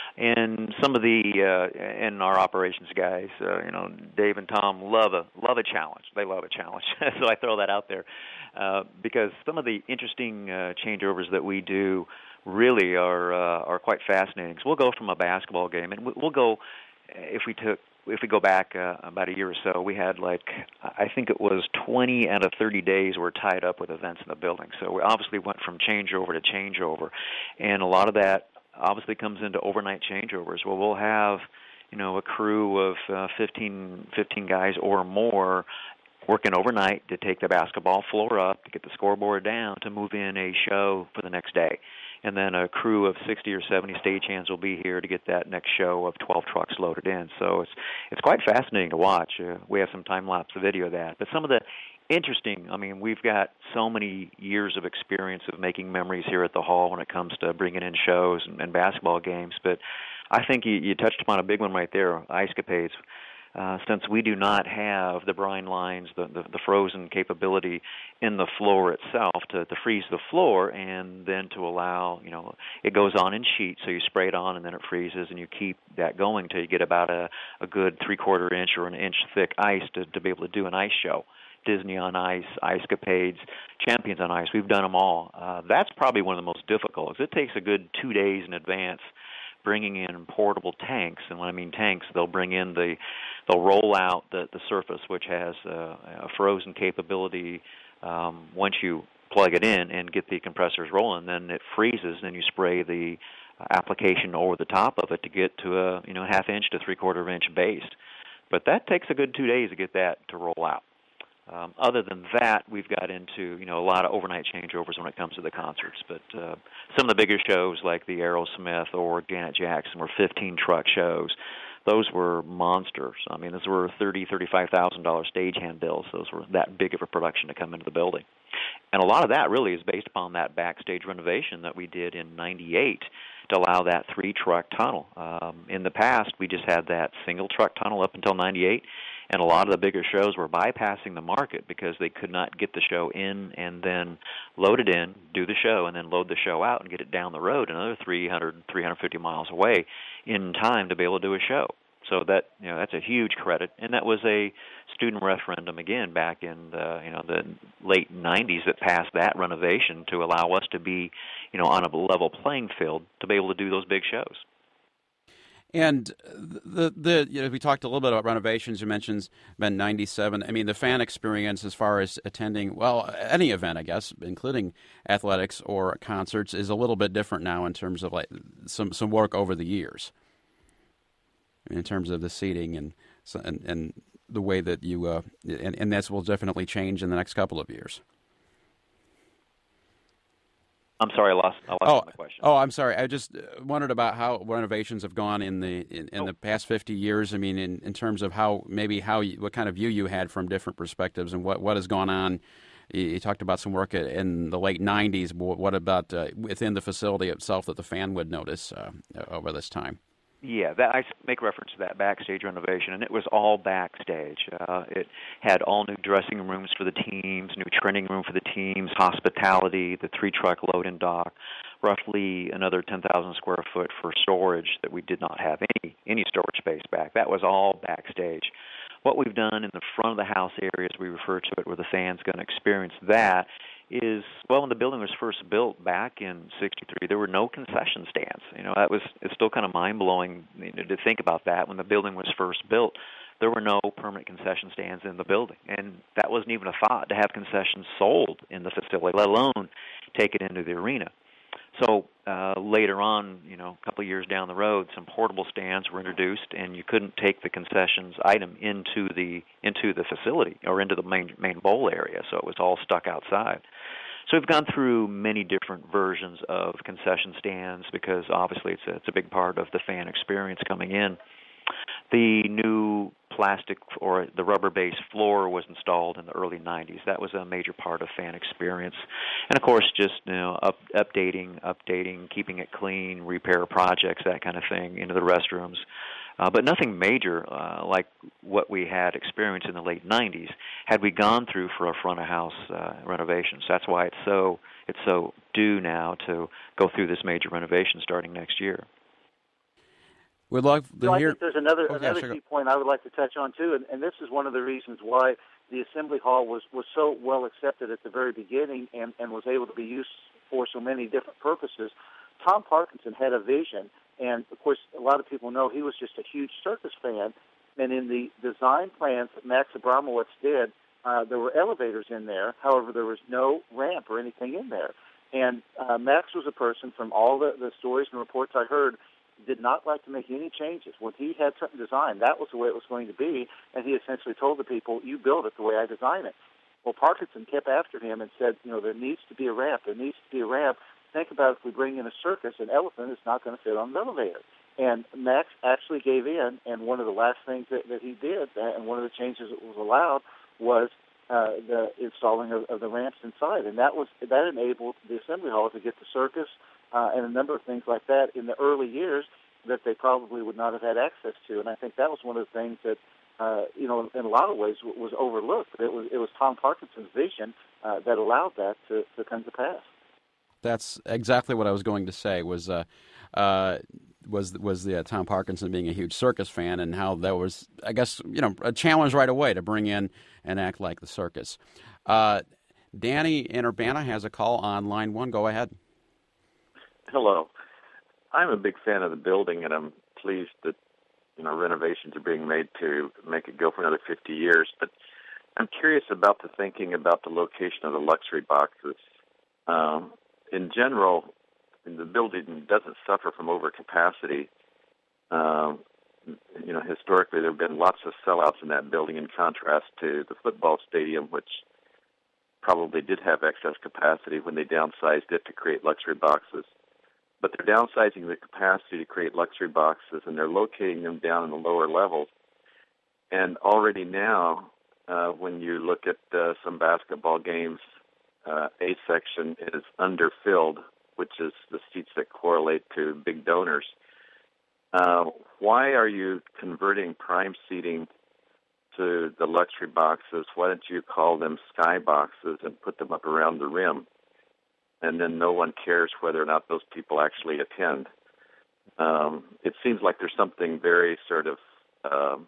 And some of the uh, and our operations guys, uh, you know, Dave and Tom love a love a challenge. They love a challenge, so I throw that out there uh, because some of the interesting uh, changeovers that we do really are uh, are quite fascinating. So we'll go from a basketball game, and we'll go if we took. If we go back uh, about a year or so, we had like, I think it was twenty out of thirty days were tied up with events in the building. So we obviously went from changeover to changeover. And a lot of that obviously comes into overnight changeovers. Well, we'll have, you know, a crew of uh, fifteen, fifteen guys or more working overnight to take the basketball floor up, to get the scoreboard down, to move in a show for the next day. And then a crew of sixty or seventy stagehands will be here to get that next show of twelve trucks loaded in. So it's it's quite fascinating to watch. Uh, we have some time-lapse video of that. But some of the interesting, I mean, we've got so many years of experience of making memories here at the Hall when it comes to bringing in shows and, and basketball games. But I think you, you touched upon a big one right there, Ice Capades. uh, since we do not have the brine lines, the, the, the frozen capability in the floor itself to, to freeze the floor and then to allow, you know, it goes on in sheets, so you spray it on and then it freezes, and you keep that going till you get about a, a good three-quarter inch or an inch thick ice to, to be able to do an ice show. Disney on Ice, Ice Capades, Champions on Ice. We've done them all. Uh, that's probably one of the most difficult. It takes a good two days in advance bringing in portable tanks. And when I mean tanks, they'll bring in the, they'll roll out the, the surface, which has uh, a frozen capability um, once you plug it in and get the compressors rolling. Then it freezes, and you spray the application over the top of it to get to a you know half inch to three-quarter inch base. But that takes a good two days to get that to roll out. Um, other than that, we've got into you know a lot of overnight changeovers when it comes to the concerts. But uh, some of the bigger shows like the Aerosmith or Janet Jackson were fifteen truck shows. Those were monsters. I mean, those were thirty, thirty-five thousand dollar stagehand bills. Those were that big of a production to come into the building, and a lot of that really is based upon that backstage renovation that we did in ninety-eight to allow that three truck tunnel. Um, in the past, we just had that single truck tunnel up until ninety-eight. And a lot of the bigger shows were bypassing the market because they could not get the show in and then load it in, do the show, and then load the show out and get it down the road another three hundred, three hundred fifty miles away in time to be able to do a show. So that you know that's a huge credit, and that was a student referendum again back in the you know the late nineties that passed that renovation to allow us to be you know on a level playing field to be able to do those big shows. And the the you know we talked a little bit about renovations. You mentioned Ben ninety-seven. I mean, the fan experience as far as attending well any event, I guess, including athletics or concerts, is a little bit different now in terms of like some some work over the years. In terms of the seating and and, and the way that you uh, and and that will definitely change in the next couple of years. I'm sorry, I lost, I lost oh, my question. Oh, I'm sorry. I just wondered about how renovations have gone in the in, in oh. the past fifty years. I mean, in, in terms of how maybe how you, what kind of view you had from different perspectives and what, what has gone on. You, you talked about some work in the late nineties. What about uh, within the facility itself that the fan would notice uh, over this time? Yeah, that I make reference to that backstage renovation, and it was all backstage. Uh, it had all new dressing rooms for the teams, new training room for the teams, hospitality, the three-truck load-in dock, roughly another ten thousand square foot for storage that we did not have any any storage space back. That was all backstage. What we've done in the front of the house areas, we refer to it, where the fans going to experience that, is, well, when the building was first built back in sixty-three, there were no concession stands. You know, that was, it's still kind of mind-blowing you know, to think about that. When the building was first built, there were no permanent concession stands in the building. And that wasn't even a thought to have concessions sold in the facility, let alone take it into the arena. So uh, later on, you know, a couple of years down the road, some portable stands were introduced, and you couldn't take the concessions item into the into the facility or into the main main bowl area, so it was all stuck outside. So we've gone through many different versions of concession stands because obviously it's a, it's a big part of the fan experience coming in. The new plastic or the rubber-based floor was installed in the early nineties. That was a major part of fan experience. And, of course, just you know, up, updating, updating, keeping it clean, repair projects, that kind of thing, into the restrooms. Uh, but nothing major uh, like what we had experienced in the late nineties had we gone through for a front-of-house uh, renovations. That's why it's so it's so due now to go through this major renovation starting next year. We'd love to so hear. I think there's another oh, another yeah, sure. key point I would like to touch on too, and, and this is one of the reasons why the Assembly Hall was, was so well accepted at the very beginning and, and was able to be used for so many different purposes. Tom Parkinson had a vision, and of course a lot of people know he was just a huge circus fan, and in the design plans that Max Abramowitz did, uh, there were elevators in there. However, there was no ramp or anything in there. And uh, Max was a person, from all the, the stories and reports I heard, did not like to make any changes. When he had something designed, that was the way it was going to be, and he essentially told the people, you build it the way I design it. Well, Parkinson kept after him and said, you know, there needs to be a ramp. There needs to be a ramp. Think about if we bring in a circus, an elephant is not going to fit on the elevator. And Max actually gave in, and one of the last things that, that he did, and one of the changes that was allowed, was uh, the installing of, of the ramps inside. And that was that enabled the Assembly Hall to get the circus Uh, and a number of things like that in the early years that they probably would not have had access to. And I think that was one of the things that uh, you know, in a lot of ways was overlooked. It was it was Tom Parkinson's vision uh, that allowed that to, to come to pass. That's exactly what I was going to say. Was uh, uh, was was the uh, Tom Parkinson being a huge circus fan, and how that was, I guess, you know, a challenge right away to bring in and act like the circus. Uh, Danny in Urbana has a call on line one. Go ahead. Hello. I'm a big fan of the building, and I'm pleased that, you know, renovations are being made to make it go for another fifty years. But I'm curious about the thinking about the location of the luxury boxes. Um, in general, the building doesn't suffer from overcapacity. Um, you know, historically there have been lots of sellouts in that building, in contrast to the football stadium, which probably did have excess capacity when they downsized it to create luxury boxes. But they're downsizing the capacity to create luxury boxes, and they're locating them down in the lower levels. And already now, uh, when you look at uh, some basketball games, uh, A section is underfilled, which is the seats that correlate to big donors. Uh, why are you converting prime seating to the luxury boxes? Why don't you call them sky boxes and put them up around the rim? And then no one cares whether or not those people actually attend. Um, it seems like there's something very sort of, um,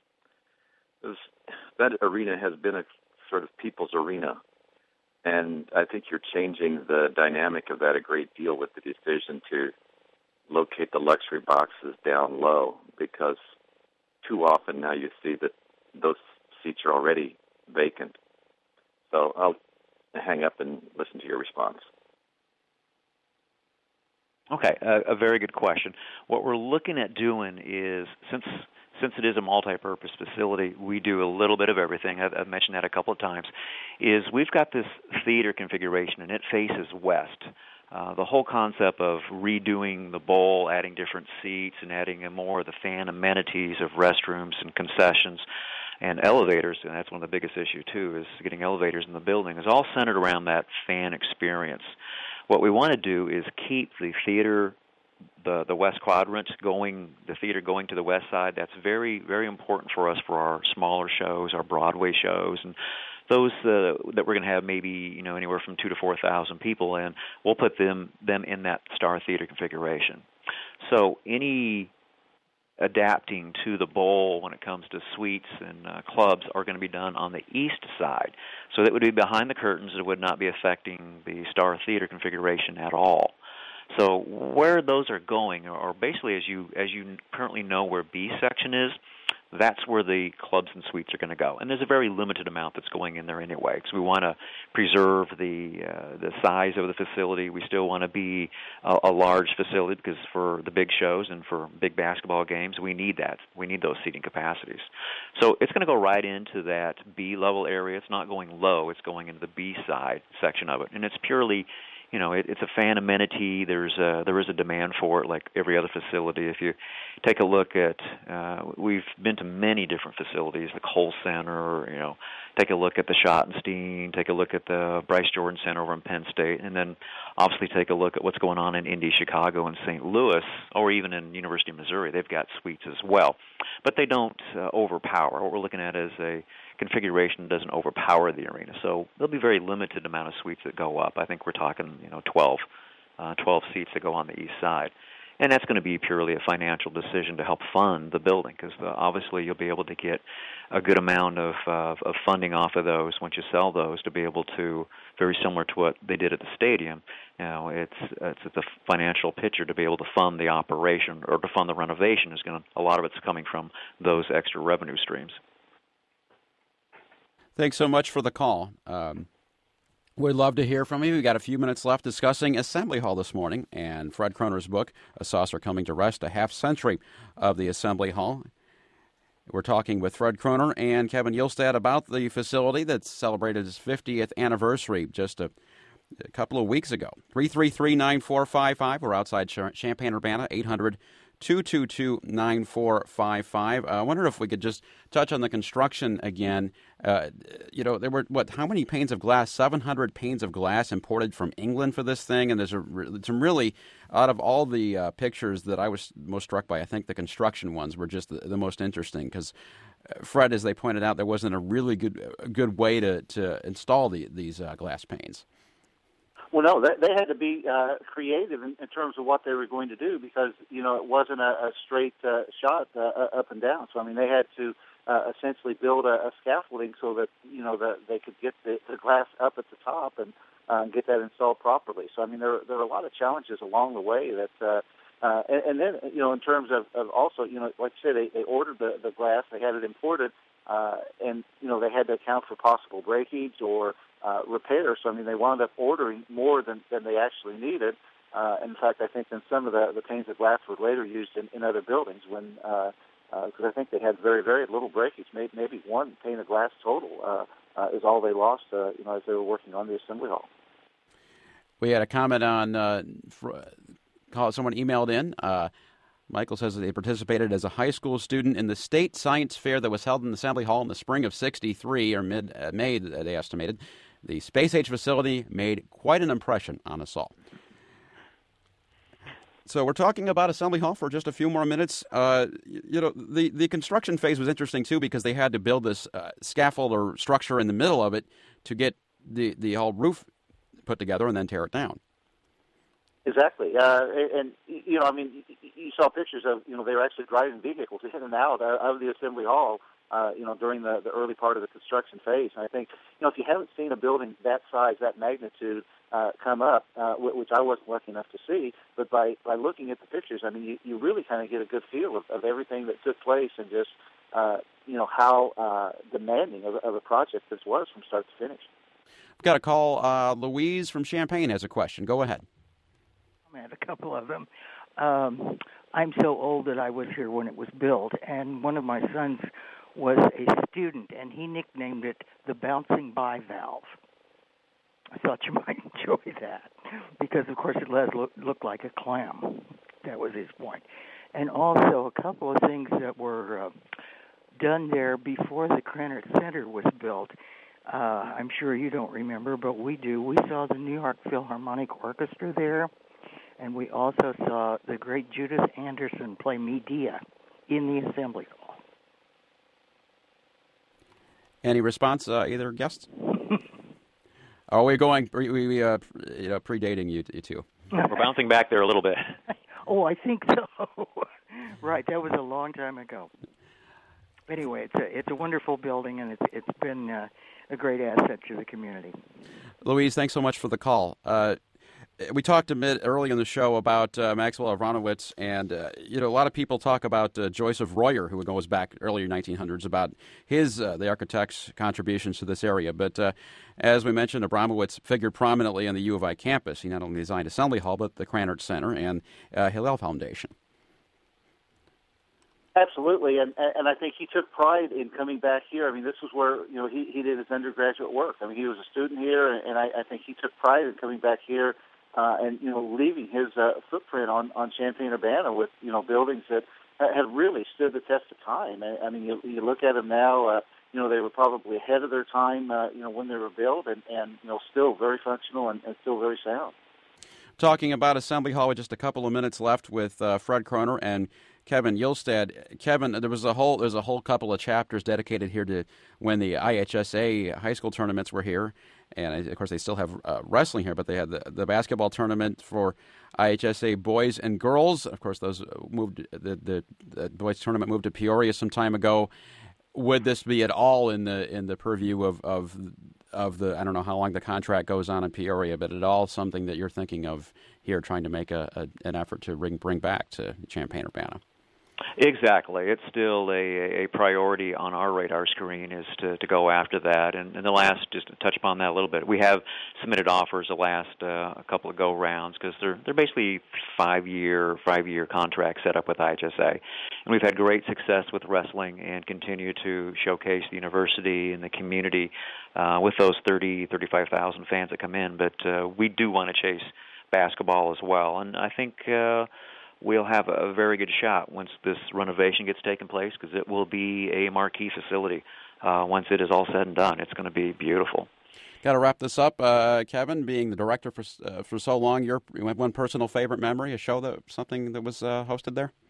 that arena has been a sort of people's arena. And I think you're changing the dynamic of that a great deal with the decision to locate the luxury boxes down low, because too often now you see that those seats are already vacant. So I'll hang up and listen to your response. Okay, a, a very good question. What we're looking at doing is, since since it is a multi-purpose facility, we do a little bit of everything. I've, I've mentioned that a couple of times. Is we've got this theater configuration, and it faces west. Uh, the whole concept of redoing the bowl, adding different seats, and adding more of the fan amenities of restrooms and concessions and elevators, and that's one of the biggest issues, too, is getting elevators in the building, is all centered around that fan experience. What we want to do is keep the theater, the the west quadrant, going, the theater going to the west side. That's very, very important for us for our smaller shows, our Broadway shows, and those uh, that we're going to have maybe, you know, anywhere from two to four thousand people in. We'll put them them in that Star Theater configuration. So any adapting to the bowl when it comes to suites and uh, clubs are going to be done on the east side. So that would be behind the curtains. It would not be affecting the Star Theater configuration at all. So where those are going, or basically as you as you currently know where B section is, that's where the clubs and suites are going to go. And there's a very limited amount that's going in there anyway, because we want to preserve the uh, the size of the facility. We still want to be a, a large facility, because for the big shows and for big basketball games, we need that. We need those seating capacities. So it's going to go right into that B-level area. It's not going low. It's going into the B-side section of it. And it's purely, you know, it, it's a fan amenity. There's a, there is a demand for it, like every other facility. If you take a look at, uh, we've been to many different facilities, the Kohl Center, you know, take a look at the Schottenstein, take a look at the Bryce Jordan Center over in Penn State, and then obviously take a look at what's going on in Indy, Chicago, and Saint Louis, or even in University of Missouri. They've got suites as well, but they don't uh, overpower. What we're looking at is a configuration that doesn't overpower the arena. So there'll be very limited amount of suites that go up. I think we're talking, you know, twelve, uh, twelve seats that go on the east side. And that's going to be purely a financial decision to help fund the building, because obviously you'll be able to get a good amount of, uh, of funding off of those once you sell those, to be able to, very similar to what they did at the stadium, you know, it's, it's, it's a financial picture to be able to fund the operation or to fund the renovation. Is going to, a lot of it's coming from those extra revenue streams. Thanks so much for the call. Um, we'd love to hear from you. We've got a few minutes left discussing Assembly Hall this morning and Fred Kroner's book, A Saucer Coming to Rest, a half century of the Assembly Hall. We're talking with Fred Kroner and Kevin Yilstad about the facility that celebrated its fiftieth anniversary just a, a couple of weeks ago. three three three, nine four five five. We're outside Champaign-Urbana, eight hundred, two two two, nine four five five. Uh, I wonder if we could just touch on the construction again. Uh, you know, there were, what, how many panes of glass? seven hundred panes of glass imported from England for this thing. And there's a, some really, out of all the uh, pictures that I was most struck by, I think the construction ones were just the, the most interesting, because Fred, as they pointed out, there wasn't a really good a good way to, to install the, these uh, glass panes. Well, no, they, they had to be uh, creative in, in terms of what they were going to do because, you know, it wasn't a, a straight uh, shot uh, up and down. So, I mean, they had to uh, essentially build a, a scaffolding so that, you know, that they could get the, the glass up at the top and uh, get that installed properly. So, I mean, there, there were a lot of challenges along the way that, uh, uh, and, and then, you know, in terms of, of also, you know, like I said, they, they ordered the, the glass, they had it imported, uh, and, you know, they had to account for possible breakage or Uh, repair. So, I mean, they wound up ordering more than, than they actually needed. Uh, in fact, I think in some of the, the panes of glass were later used in, in other buildings when, because uh, uh, I think they had very, very little breakage. Maybe, maybe one pane of glass total uh, uh, is all they lost, uh, you know, as they were working on the assembly hall. We had a comment on, uh, for, someone emailed in. Uh, Michael says that they participated as a high school student in the state science fair that was held in the Assembly Hall in the spring of sixty-three, or mid uh, May, they estimated. The space-age facility made quite an impression on us all. So we're talking about Assembly Hall for just a few more minutes. Uh, you know, the, the construction phase was interesting, too, because they had to build this uh, scaffold or structure in the middle of it to get the, the whole roof put together and then tear it down. Exactly. Uh, and, you know, I mean, you saw pictures of, you know, they were actually driving vehicles in and out of the Assembly Hall, uh, you know, during the, the early part of the construction phase. And I think, you know, if you haven't seen a building that size, that magnitude uh, come up, uh, which I wasn't lucky enough to see, but by, by looking at the pictures, I mean, you, you really kind of get a good feel of, of everything that took place and just, uh, you know, how uh, demanding of, of a project this was from start to finish. We've got a call. Uh, Louise from Champaign has a question. Go ahead. I had a couple of them. Um, I'm so old that I was here when it was built, and one of my sons was a student, and he nicknamed it the bouncing bivalve. I thought you might enjoy that because, of course, it look, looked like a clam. That was his point. And also a couple of things that were uh, done there before the Krannert Center was built. Uh, I'm sure you don't remember, but we do. We saw the New York Philharmonic Orchestra there. And we also saw the great Judith Anderson play Medea in the Assembly Hall. Any response, uh, either guests? Are we going, we, we uh, you know, predating you, you two? We're bouncing back there a little bit. Oh, I think so. Right, that was a long time ago. Anyway, it's a it's a wonderful building, and it's it's been uh, a great asset to the community. Louise, thanks so much for the call. Uh, We talked a bit early in the show about uh, Maxwell Aronowitz, and uh, you know a lot of people talk about uh, Joseph Royer, who goes back earlier nineteen hundreds, about his uh, the architect's contributions to this area. But uh, as we mentioned, Abramowitz figured prominently on the U of I campus. He not only designed Assembly Hall, but the Krannert Center and uh, Hillel Foundation. Absolutely, and and I think he took pride in coming back here. I mean, this was where you know he, he did his undergraduate work. I mean, he was a student here, and I, I think he took pride in coming back here. Uh, and, you know, leaving his uh, footprint on, on Champaign-Urbana with, you know, buildings that have really stood the test of time. I, I mean, you, you look at them now, uh, you know, they were probably ahead of their time, uh, you know, when they were built and, and you know, still very functional and, and still very sound. Talking about Assembly Hall with just a couple of minutes left with uh, Fred Kroner and Kevin Yilstad. Kevin, there was a whole there's a whole couple of chapters dedicated here to when the I H S A high school tournaments were here. And, of course, they still have uh, wrestling here, but they had the, the basketball tournament for I H S A boys and girls. Of course, those moved the, the, the boys tournament moved to Peoria some time ago. Would this be at all in the in the purview of, of of the I don't know how long the contract goes on in Peoria, but at all something that you're thinking of here, trying to make a, a an effort to bring bring back to Champaign-Urbana? Exactly. It's still a, a priority on our radar screen is to, to go after that. And, and the last, just to touch upon that a little bit, we have submitted offers the last uh, a couple of go-rounds because they're they're basically five-year five-year contracts set up with I H S A. And we've had great success with wrestling and continue to showcase the university and the community uh, with those thirty, thirty-five thousand fans that come in. But uh, we do want to chase basketball as well. And I think uh, we'll have a very good shot once this renovation gets taken place because it will be a marquee facility. Uh, once it is all said and done, it's going to be beautiful. Got to wrap this up, uh, Kevin. Being the director for uh, for so long, your one personal favorite memory, a show that something that was uh, hosted there.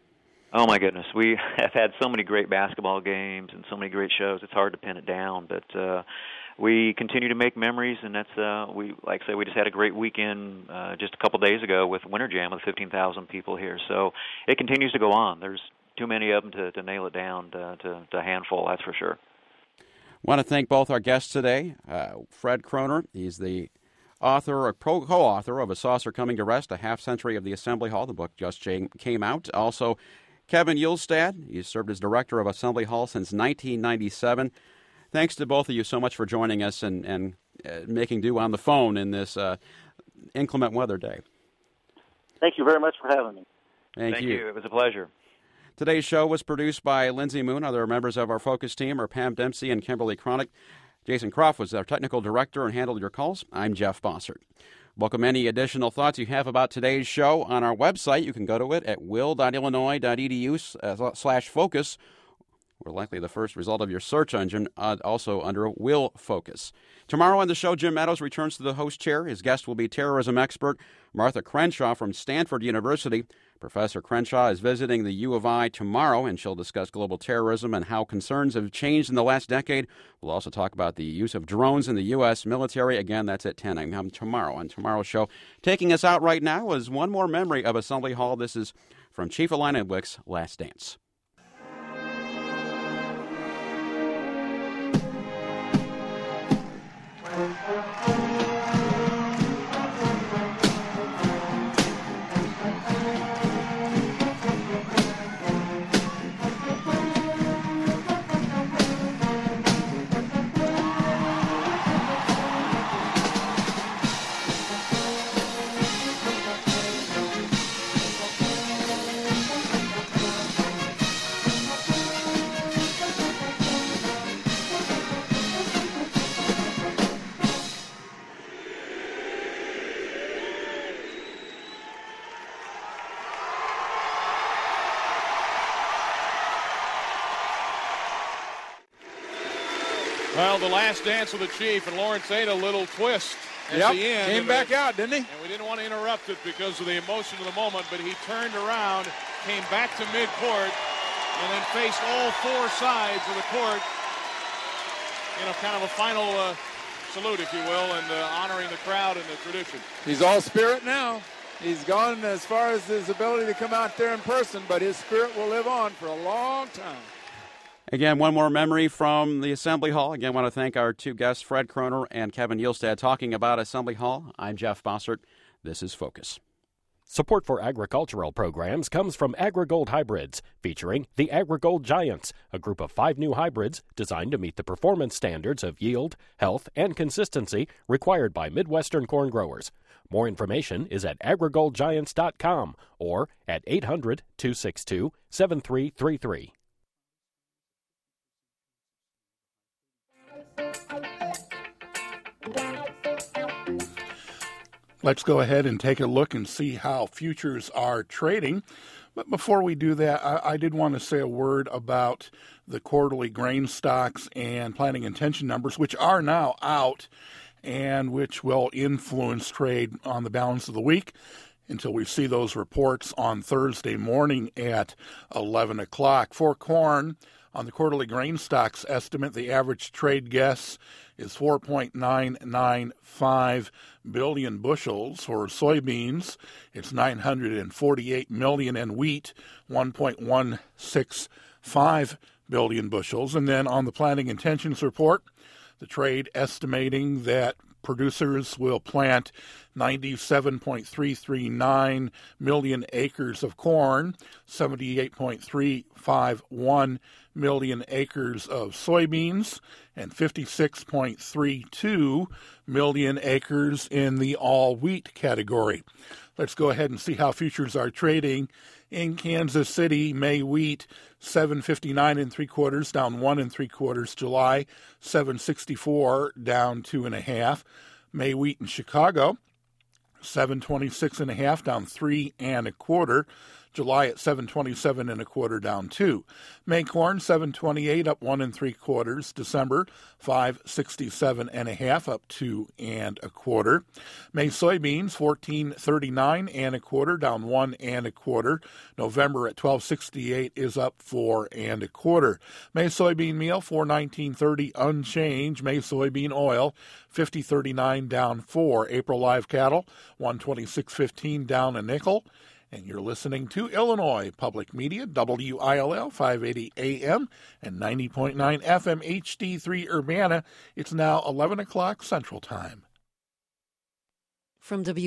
Oh, my goodness. We have had so many great basketball games and so many great shows. It's hard to pin it down, but uh, we continue to make memories, and that's, uh, we like I say, we just had a great weekend uh, just a couple days ago with Winter Jam with fifteen thousand people here. So it continues to go on. There's too many of them to, to nail it down to, to, to a handful, that's for sure. I want to thank both our guests today. Uh, Fred Kroner, he's the author or co-author of A Saucer Coming to Rest, A Half Century of the Assembly Hall. The book just came out. Also, Kevin Uhlstad, he's served as director of Assembly Hall since nineteen ninety-seven. Thanks to both of you so much for joining us and, and uh, making do on the phone in this uh, inclement weather day. Thank you very much for having me. Thank, Thank you. you. It was a pleasure. Today's show was produced by Lindsay Moon. Other members of our focus team are Pam Dempsey and Kimberly Cronick. Jason Croft was our technical director and handled your calls. I'm Jeff Bossert. Welcome any additional thoughts you have about today's show on our website. You can go to it at will dot illinois dot e d u slash focus. We're likely the first result of your search engine, uh, also under Will Focus. Tomorrow on the show, Jim Meadows returns to the host chair. His guest will be terrorism expert Martha Crenshaw from Stanford University. Professor Crenshaw is visiting the U of I tomorrow, and she'll discuss global terrorism and how concerns have changed in the last decade. We'll also talk about the use of drones in the U S military. Again, that's at ten a.m. tomorrow on tomorrow's show. Taking us out right now is one more memory of Assembly Hall. This is from Chief Alina Wick's Last Dance. Well, the last dance with the Chief, and Lawrence ate a little twist at yep. the end. Came back out, didn't he? And we didn't want to interrupt it because of the emotion of the moment, but he turned around, came back to midcourt, and then faced all four sides of the court in a kind of a final uh, salute, if you will, and uh, honoring the crowd and the tradition. He's all spirit now. He's gone as far as his ability to come out there in person, but his spirit will live on for a long time. Again, one more memory from the Assembly Hall. Again, I want to thank our two guests, Fred Kroner and Kevin Uhlstad, talking about Assembly Hall. I'm Jeff Bossert. This is Focus. Support for agricultural programs comes from AgriGold Hybrids, featuring the AgriGold Giants, a group of five new hybrids designed to meet the performance standards of yield, health, and consistency required by Midwestern corn growers. More information is at agri gold giants dot com or at eight hundred, two six two, seven three three three. Let's go ahead and take a look and see how futures are trading. But before we do that, I, I did want to say a word about the quarterly grain stocks and planting intention numbers, which are now out and which will influence trade on the balance of the week until we see those reports on Thursday morning at eleven o'clock. For corn, on the quarterly grain stocks estimate, the average trade guess is four point nine nine five billion bushels. For soybeans, it's nine hundred forty-eight million, and wheat, one point one six five billion bushels. And then on the planting intentions report, the trade estimating that producers will plant ninety-seven point three three nine million acres of corn, seventy-eight point three five one million acres of soybeans, and fifty-six point three two million acres in the all-wheat category. Let's go ahead and see how futures are trading. In Kansas City, May wheat, seven fifty-nine and three quarters, down one and three quarters. July, seven sixty-four, down two and a half. May wheat in Chicago, seven twenty-six and a half, down three and a quarter. July at seven twenty-seven and a quarter, down two. May corn seven twenty-eight, up one and three quarters. December five sixty-seven and a half, up two and a quarter. May soybeans fourteen thirty-nine and a quarter, down one and a quarter. November at twelve sixty-eight is up four and a quarter. May soybean meal four nineteen thirty unchanged. May soybean oil fifty thirty-nine, down four. April live cattle one twenty-six fifteen, down a nickel. And you're listening to Illinois Public Media, W I L L five eighty A M and ninety point nine F M H D three Urbana. It's now eleven o'clock Central Time. From W